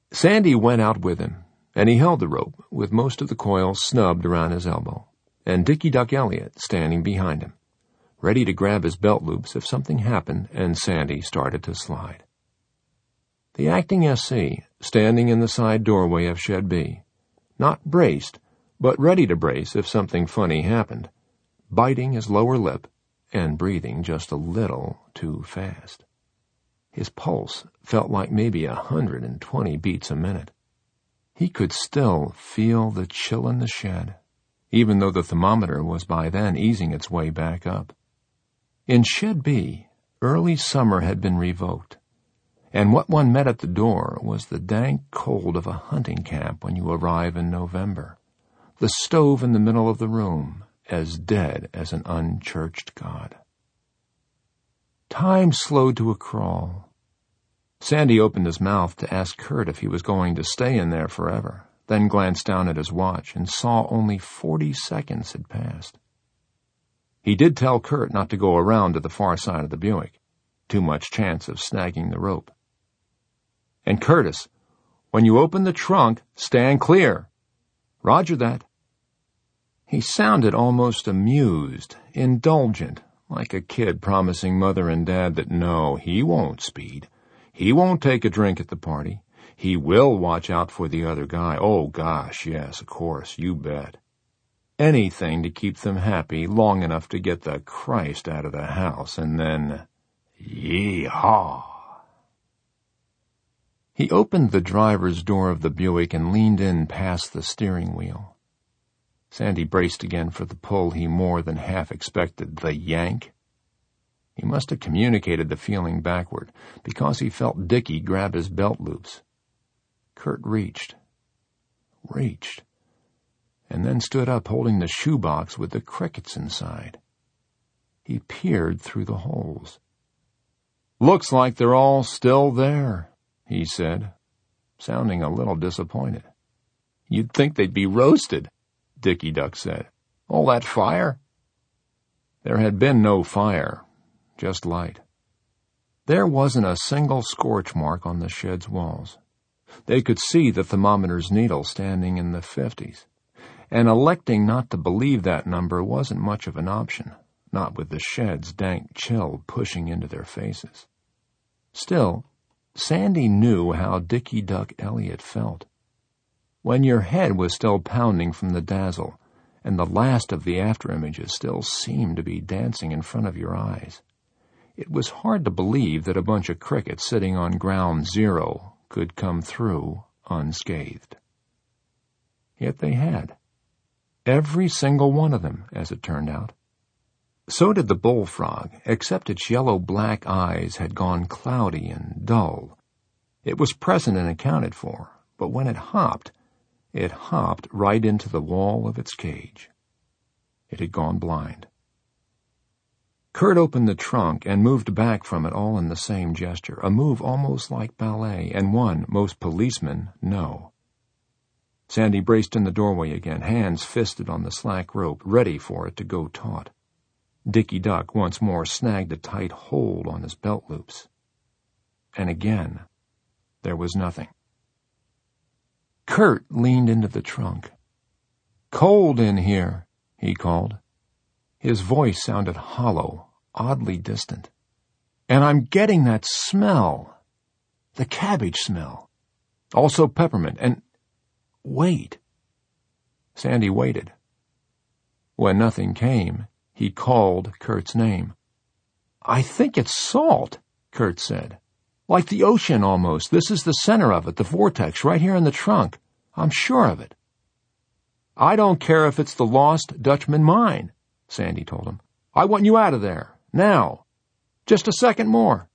Sandy went out with him, and he held the rope with most of the coils snubbed around his elbow, and Dickie Duck Elliott standing behind him, ready to grab his belt loops if something happened and Sandy started to slide. The acting SC, standing in the side doorway of Shed B, not braced, but ready to brace if something funny happened, biting his lower lip and breathing just a little too fast. His pulse felt like maybe 120 beats a minute. He could still feel the chill in the shed, even though the thermometer was by then easing its way back up. In Shed B, early summer had been revoked, and what one met at the door was the dank cold of a hunting camp when you arrive in November, the stove in the middle of the room, as dead as an unchurched god. Time slowed to a crawl. Sandy opened his mouth to ask Kurt if he was going to stay in there forever, then glanced down at his watch and saw only 40 seconds had passed. He did tell Kurt not to go around to the far side of the Buick. Too much chance of snagging the rope. And Curtis, when you open the trunk, stand clear. Roger that. He sounded almost amused, indulgent, like a kid promising Mother and Dad that no, he won't speed. He won't take a drink at the party. He will watch out for the other guy. Oh, gosh, yes, of course, you bet. Anything to keep them happy long enough to get the Christ out of the house, and then, yee-haw. He opened the driver's door of the Buick and leaned in past the steering wheel. Sandy braced again for the pull he more than half expected, the yank. He must have communicated the feeling backward, because he felt Dickie grab his belt loops. Kurt reached, and then stood up holding the shoebox with the crickets inside. He peered through the holes. "Looks like they're all still there," he said, sounding a little disappointed. "You'd think they'd be roasted," Dickie Duck said. "All that fire?" There had been no fire, just light. There wasn't a single scorch mark on the shed's walls. They could see the thermometer's needle standing in the 50s, and electing not to believe that number wasn't much of an option, not with the shed's dank chill pushing into their faces. Still, Sandy knew how Dickie Duck Elliott felt. When your head was still pounding from the dazzle, and the last of the afterimages still seemed to be dancing in front of your eyes, it was hard to believe that a bunch of crickets sitting on ground zero could come through unscathed. Yet they had. Every single one of them, as it turned out. So did the bullfrog, except its yellow-black eyes had gone cloudy and dull. It was present and accounted for, but when it hopped right into the wall of its cage. It had gone blind. Kurt opened the trunk and moved back from it all in the same gesture, a move almost like ballet, and one most policemen know. Sandy braced in the doorway again, hands fisted on the slack rope, ready for it to go taut. Dickie Duck once more snagged a tight hold on his belt loops. And again, there was nothing. Kurt leaned into the trunk. "Cold in here," he called. His voice sounded hollow, oddly distant. "And I'm getting that smell. The cabbage smell. Also peppermint and... wait." Sandy waited. When nothing came, he called Kurt's name. "I think it's salt," Kurt said. "Like the ocean almost. This is the center of it, the vortex, right here in the trunk. I'm sure of it." "I don't care if it's the lost Dutchman mine," Sandy told him. "I want you out of there. Now. Just a second more."